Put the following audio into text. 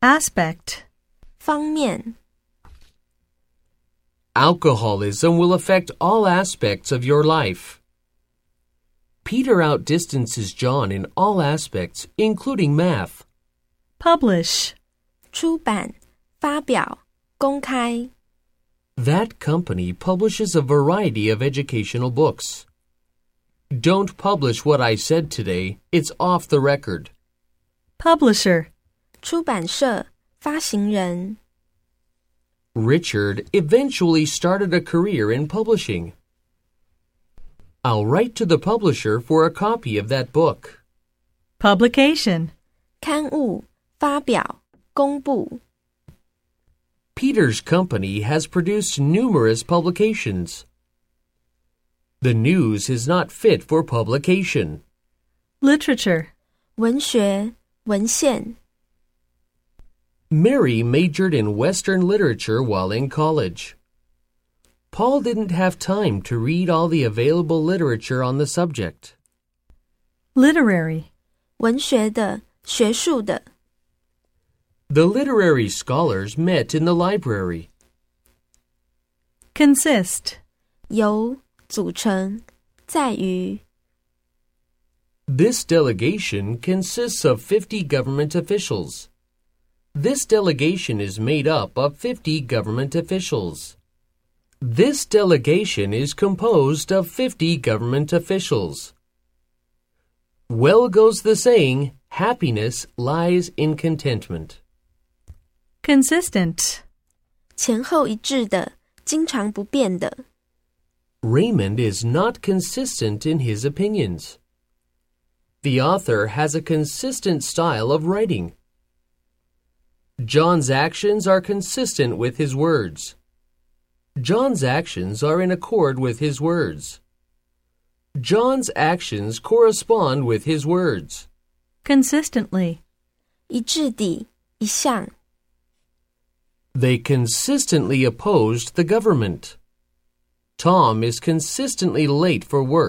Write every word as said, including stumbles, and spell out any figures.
Aspect 方面 Alcoholism will affect all aspects of your life. Peter outdistances John in all aspects, including math. Publish 出版发表公开 That company publishes a variety of educational books. Don't publish what I said today. It's off the record. Publisher 出版社发行人 Richard eventually started a career in publishing. I'll write to the publisher for a copy of that book. Publication 刊物发表公布 Peter's company has produced numerous publications. The news is not fit for publication. Literature 文学文献 Mary majored in Western literature while in college. Paul didn't have time to read all the available literature on the subject. Literary 文学的学术的 The literary scholars met in the library. Consist 由组成在于 This delegation consists of fifty government officials. This delegation is made up of fifty government officials. This delegation is composed of fifty government officials. Well goes the saying, happiness lies in contentment. Consistent 前后一致的经常不变的 Raymond is not consistent in his opinions. The author has a consistent style of writing. John's actions are consistent with his words. John's actions are in accord with his words. John's actions correspond with his words. Consistently 一致地一向 They consistently opposed the government. Tom is consistently late for work.